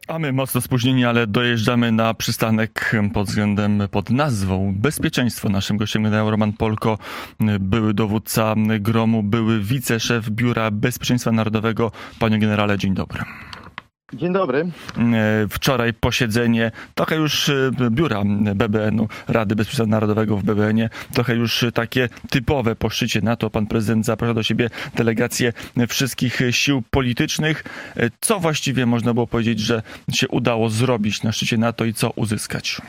A my mocno spóźnieni, ale dojeżdżamy na przystanek pod nazwą Bezpieczeństwo. Naszym gościem generał Roman Polko, były dowódca GROM-u, były wiceszef Biura Bezpieczeństwa Narodowego. Panie generale, dzień dobry. Dzień dobry. Wczoraj posiedzenie, trochę już biura BBN-u, Rady Bezpieczeństwa Narodowego w BBN-ie, trochę już takie typowe po szczycie NATO. Pan prezydent zapraszał do siebie delegacje wszystkich sił politycznych. Co właściwie można było powiedzieć, że się udało zrobić na szczycie NATO i co uzyskać?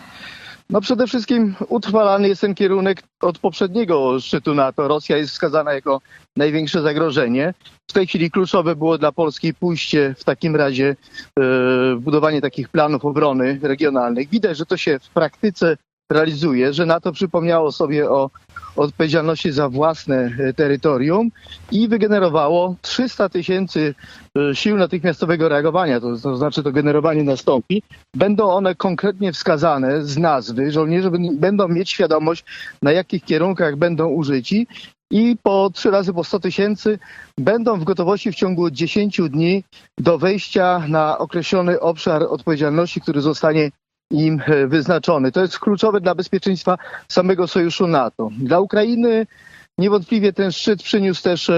No przede wszystkim utrwalany jest ten kierunek od poprzedniego szczytu NATO. Rosja jest wskazana jako największe zagrożenie. W tej chwili kluczowe było dla Polski pójście w takim razie budowanie takich planów obrony regionalnych. Widać, że to się w praktyce realizuje, że NATO przypomniało sobie o odpowiedzialności za własne terytorium i wygenerowało 300 000 sił natychmiastowego reagowania. To znaczy to generowanie nastąpi. Będą one konkretnie wskazane z nazwy. Żołnierze będą mieć świadomość, na jakich kierunkach będą użyci i po 3 razy po 100 000 będą w gotowości w ciągu 10 dni do wejścia na określony obszar odpowiedzialności, który zostanie im wyznaczony. To jest kluczowe dla bezpieczeństwa samego sojuszu NATO. Dla Ukrainy niewątpliwie ten szczyt przyniósł też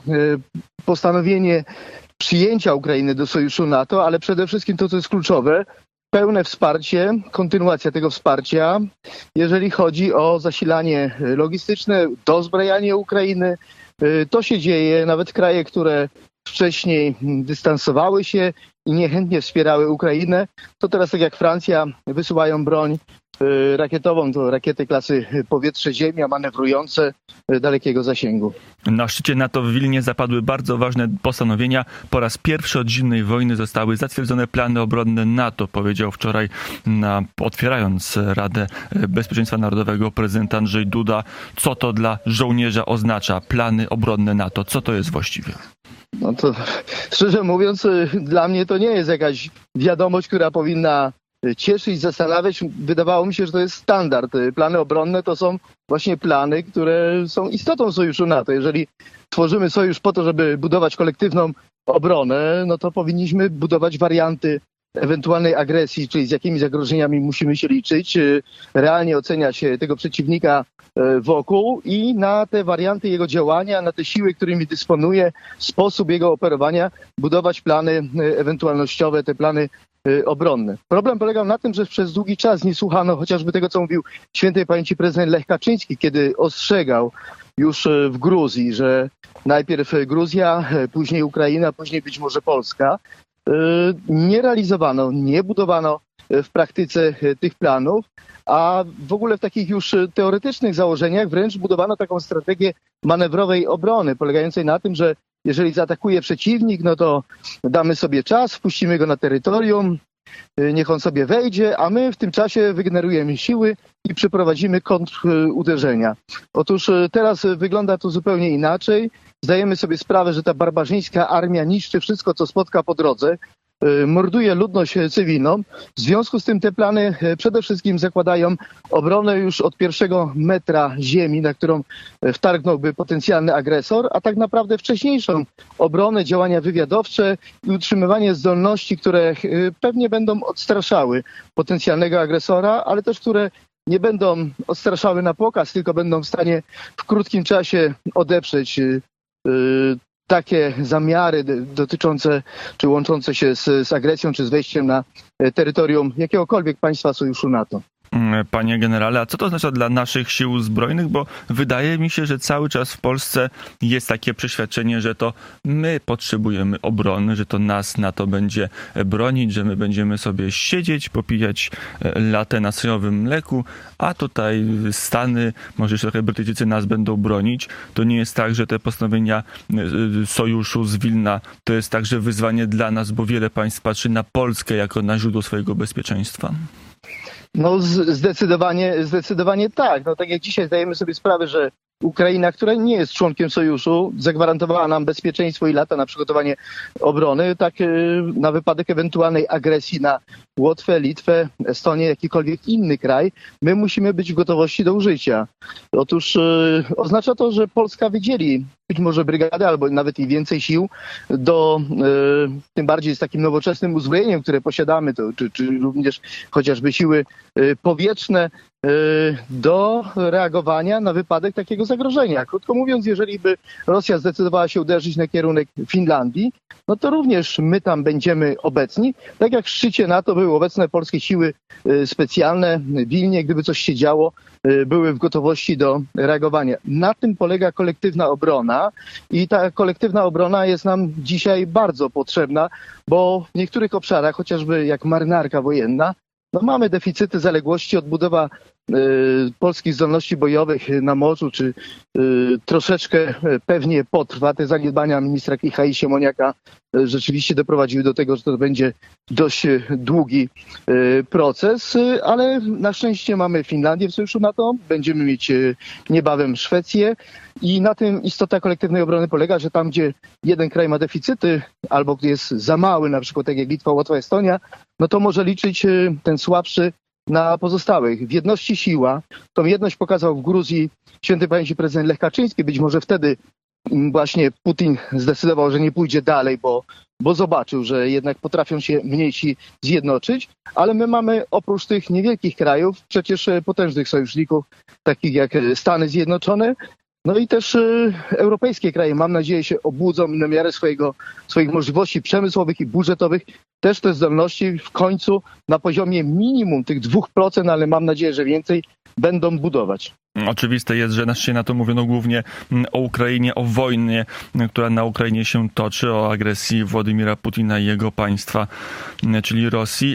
postanowienie przyjęcia Ukrainy do sojuszu NATO, ale przede wszystkim to, co jest kluczowe, pełne wsparcie, kontynuacja tego wsparcia, jeżeli chodzi o zasilanie logistyczne, dozbrajanie Ukrainy. To się dzieje, nawet kraje, które wcześniej dystansowały się i niechętnie wspierały Ukrainę, to teraz tak jak Francja wysyłają broń rakietową, to rakiety klasy powietrze-ziemia manewrujące dalekiego zasięgu. Na szczycie NATO w Wilnie zapadły bardzo ważne postanowienia. Po raz pierwszy od zimnej wojny zostały zatwierdzone plany obronne NATO, powiedział wczoraj, otwierając Radę Bezpieczeństwa Narodowego, prezydent Andrzej Duda. Co to dla żołnierza oznacza plany obronne NATO? Co to jest właściwie? No to szczerze mówiąc, dla mnie to nie jest jakaś wiadomość, która powinna cieszyć, zastanawiać. Wydawało mi się, że to jest standard. Plany obronne to są właśnie plany, które są istotą sojuszu NATO. Jeżeli tworzymy sojusz po to, żeby budować kolektywną obronę, no to powinniśmy budować warianty ewentualnej agresji, czyli z jakimi zagrożeniami musimy się liczyć, realnie oceniać tego przeciwnika wokół i na te warianty jego działania, na te siły, którymi dysponuje, sposób jego operowania, budować plany ewentualnościowe, te plany obronne. Problem polegał na tym, że przez długi czas nie słuchano chociażby tego, co mówił świętej pamięci prezydent Lech Kaczyński, kiedy ostrzegał już w Gruzji, że najpierw Gruzja, później Ukraina, później być może Polska. Nie realizowano, nie budowano w praktyce tych planów, a w ogóle w takich już teoretycznych założeniach wręcz budowano taką strategię manewrowej obrony, polegającej na tym, że jeżeli zaatakuje przeciwnik, no to damy sobie czas, wpuścimy go na terytorium, niech on sobie wejdzie, a my w tym czasie wygenerujemy siły i przeprowadzimy kontruderzenia. Otóż teraz wygląda to zupełnie inaczej. Zdajemy sobie sprawę, że ta barbarzyńska armia niszczy wszystko, co spotka po drodze, morduje ludność cywilną. W związku z tym te plany przede wszystkim zakładają obronę już od pierwszego metra ziemi, na którą wtargnąłby potencjalny agresor, a tak naprawdę wcześniejszą obronę, działania wywiadowcze i utrzymywanie zdolności, które pewnie będą odstraszały potencjalnego agresora, ale też które nie będą odstraszały na pokaz, tylko będą w stanie w krótkim czasie odeprzeć takie zamiary dotyczące czy łączące się z agresją czy z wejściem na terytorium jakiegokolwiek państwa sojuszu NATO. Panie generale, a co to oznacza dla naszych sił zbrojnych? Bo wydaje mi się, że cały czas w Polsce jest takie przeświadczenie, że to my potrzebujemy obrony, że to nas NATO będzie bronić, że my będziemy sobie siedzieć, popijać latę na sojowym mleku, a tutaj Stany, może jeszcze trochę Brytyjczycy nas będą bronić. To nie jest tak, że te postanowienia sojuszu z Wilna to jest także wyzwanie dla nas, bo wiele państw patrzy na Polskę jako na źródło swojego bezpieczeństwa. No zdecydowanie tak. No tak jak dzisiaj zdajemy sobie sprawę, że Ukraina, która nie jest członkiem sojuszu, zagwarantowała nam bezpieczeństwo i lata na przygotowanie obrony, tak na wypadek ewentualnej agresji na Łotwę, Litwę, Estonię, jakikolwiek inny kraj, my musimy być w gotowości do użycia. Otóż oznacza to, że Polska wydzieli być może brygadę albo nawet i więcej sił do, tym bardziej z takim nowoczesnym uzbrojeniem, które posiadamy, czy również chociażby siły powietrzne, do reagowania na wypadek takiego zagrożenia. Krótko mówiąc, jeżeli by Rosja zdecydowała się uderzyć na kierunek Finlandii, no to również my tam będziemy obecni. Tak jak w szczycie NATO były obecne polskie siły specjalne w Wilnie, gdyby coś się działo, były w gotowości do reagowania. Na tym polega kolektywna obrona i ta kolektywna obrona jest nam dzisiaj bardzo potrzebna, bo w niektórych obszarach, chociażby jak marynarka wojenna, no mamy deficyty, zaległości, odbudowa polskich zdolności bojowych na morzu, czy troszeczkę pewnie potrwa. Te zaniedbania ministra Klicha i Siemoniaka rzeczywiście doprowadziły do tego, że to będzie dość długi proces, ale na szczęście mamy Finlandię w sojuszu NATO, będziemy mieć niebawem Szwecję i na tym istota kolektywnej obrony polega, że tam, gdzie jeden kraj ma deficyty albo gdzie jest za mały, na przykład tak jak Litwa, Łotwa, Estonia, no to może liczyć ten słabszy na pozostałych. W jedności siła. Tą jedność pokazał w Gruzji świętej pamięci prezydent Lech Kaczyński. Być może wtedy właśnie Putin zdecydował, że nie pójdzie dalej, bo zobaczył, że jednak potrafią się mniejsi zjednoczyć. Ale my mamy oprócz tych niewielkich krajów przecież potężnych sojuszników, takich jak Stany Zjednoczone, no i też europejskie kraje, mam nadzieję, się obudzą na miarę swoich możliwości przemysłowych i budżetowych. Też te zdolności w końcu na poziomie minimum tych 2%, ale mam nadzieję, że więcej, będą budować. Oczywiste jest, że naszej NATO mówiono głównie o Ukrainie, o wojnie, która na Ukrainie się toczy, o agresji Władimira Putina i jego państwa, czyli Rosji,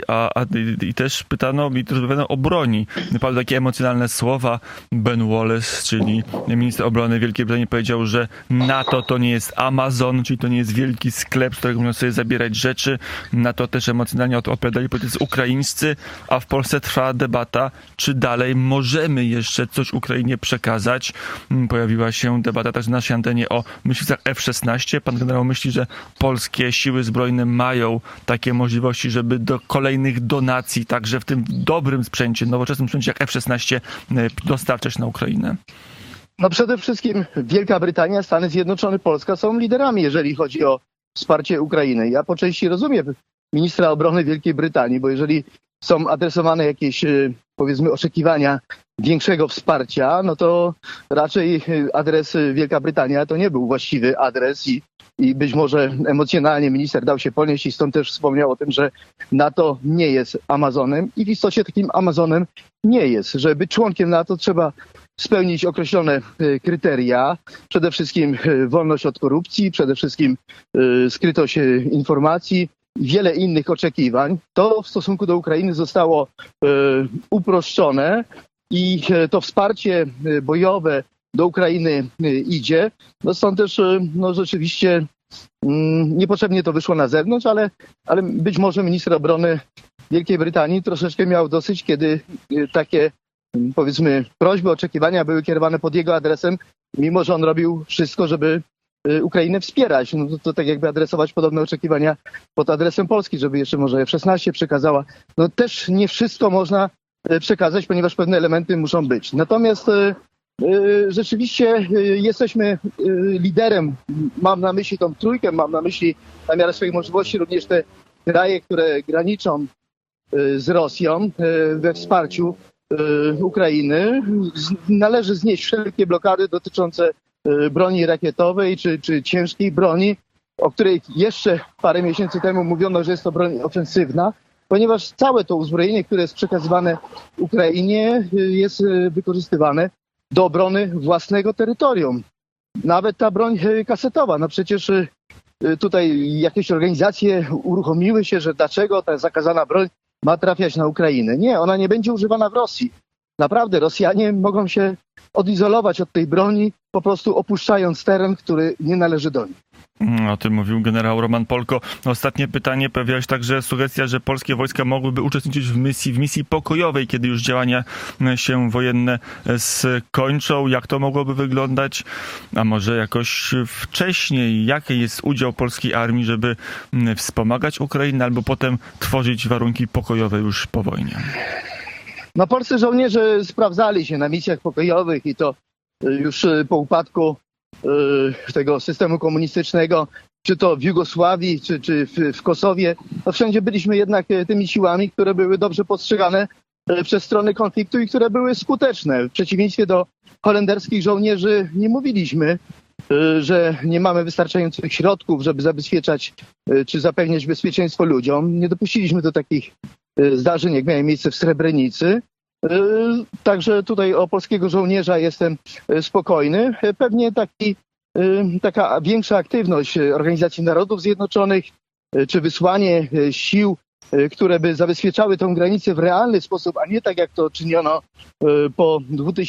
i też pytano o broni. Padły takie emocjonalne słowa. Ben Wallace, czyli minister obrony Wielkiej Brytanii, powiedział, że NATO to nie jest Amazon, czyli to nie jest wielki sklep, z którego można sobie zabierać rzeczy. Na to też emocjonalnie odpowiadali politycy ukraińscy, a w Polsce trwa debata, czy dalej możemy jeszcze coś Ukrainie przekazać. Pojawiła się debata też na naszej antenie o myśliwcach F-16. Pan generał myśli, że polskie siły zbrojne mają takie możliwości, żeby do kolejnych donacji, także w tym dobrym sprzęcie, nowoczesnym sprzęcie jak F-16 dostarczać na Ukrainę? No przede wszystkim Wielka Brytania, Stany Zjednoczone, Polska są liderami, jeżeli chodzi o wsparcie Ukrainy. Ja po części rozumiem ministra obrony Wielkiej Brytanii, bo jeżeli są adresowane jakieś, powiedzmy, oczekiwania większego wsparcia, no to raczej adres Wielka Brytania to nie był właściwy adres i być może emocjonalnie minister dał się ponieść i stąd też wspomniał o tym, że NATO nie jest Amazonem i w istocie takim Amazonem nie jest. Żeby być członkiem NATO trzeba spełnić określone kryteria, przede wszystkim wolność od korupcji, przede wszystkim skrytość informacji, wiele innych oczekiwań. To w stosunku do Ukrainy zostało uproszczone i to wsparcie bojowe do Ukrainy idzie. No stąd też rzeczywiście niepotrzebnie to wyszło na zewnątrz, ale być może minister obrony Wielkiej Brytanii troszeczkę miał dosyć, kiedy takie, powiedzmy, prośby, oczekiwania były kierowane pod jego adresem, mimo że on robił wszystko, żeby Ukrainę wspierać. No to tak jakby adresować podobne oczekiwania pod adresem Polski, żeby jeszcze może F-16 przekazała. No też nie wszystko można przekazać, ponieważ pewne elementy muszą być. Natomiast rzeczywiście jesteśmy liderem, mam na myśli tą trójkę, mam na myśli na miarę swoich możliwości również te kraje, które graniczą z Rosją we wsparciu Ukrainy. Należy znieść wszelkie blokady dotyczące broni rakietowej czy ciężkiej broni, o której jeszcze parę miesięcy temu mówiono, że jest to broń ofensywna, ponieważ całe to uzbrojenie, które jest przekazywane Ukrainie, jest wykorzystywane do obrony własnego terytorium. Nawet ta broń kasetowa, no przecież tutaj jakieś organizacje uruchomiły się, że dlaczego ta zakazana broń ma trafiać na Ukrainę. Nie, ona nie będzie używana w Rosji. Naprawdę Rosjanie mogą się odizolować od tej broni, po prostu opuszczając teren, który nie należy do nich. O tym mówił generał Roman Polko. Ostatnie pytanie. Pojawiła się także sugestia, że polskie wojska mogłyby uczestniczyć w misji pokojowej, kiedy już działania się wojenne skończą. Jak to mogłoby wyglądać? A może jakoś wcześniej? Jaki jest udział polskiej armii, żeby wspomagać Ukrainę albo potem tworzyć warunki pokojowe już po wojnie? No, polscy żołnierze sprawdzali się na misjach pokojowych i to już po upadku tego systemu komunistycznego, czy to w Jugosławii, czy w Kosowie. No, wszędzie byliśmy jednak tymi siłami, które były dobrze postrzegane przez strony konfliktu i które były skuteczne. W przeciwieństwie do holenderskich żołnierzy nie mówiliśmy, że nie mamy wystarczających środków, żeby zabezpieczać czy zapewniać bezpieczeństwo ludziom. Nie dopuściliśmy do takich zdarzeń, jak miały miejsce w Srebrenicy. Także tutaj o polskiego żołnierza jestem spokojny. Pewnie taka większa aktywność Organizacji Narodów Zjednoczonych, czy wysłanie sił, które by zabezpieczały tę granicę w realny sposób, a nie tak jak to czyniono po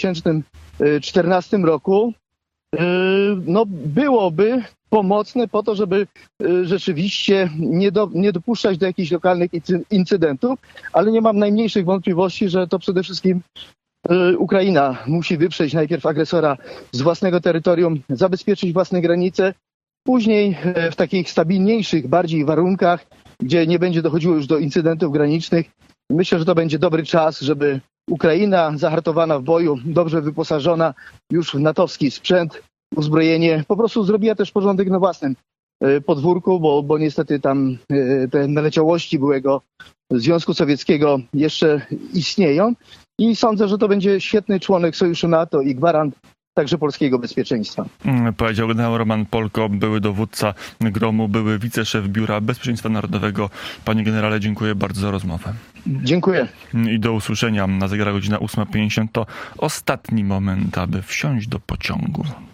2014 roku, no byłoby pomocne po to, żeby rzeczywiście nie dopuszczać do jakichś lokalnych incydentów, ale nie mam najmniejszych wątpliwości, że to przede wszystkim Ukraina musi wyprzeć najpierw agresora z własnego terytorium, zabezpieczyć własne granice, później w takich stabilniejszych bardziej warunkach, gdzie nie będzie dochodziło już do incydentów granicznych. Myślę, że to będzie dobry czas, żeby Ukraina zahartowana w boju, dobrze wyposażona już w natowski sprzęt, uzbrojenie, po prostu zrobiła też porządek na własnym podwórku, bo niestety tam te naleciałości byłego Związku Sowieckiego jeszcze istnieją i sądzę, że to będzie świetny członek Sojuszu NATO i gwarant także polskiego bezpieczeństwa. Powiedział generał Roman Polko, były dowódca GROM-u, były wiceszef Biura Bezpieczeństwa Narodowego. Panie generale, dziękuję bardzo za rozmowę. Dziękuję. I do usłyszenia. Na zegarach godzina 8:50 to ostatni moment, aby wsiąść do pociągu.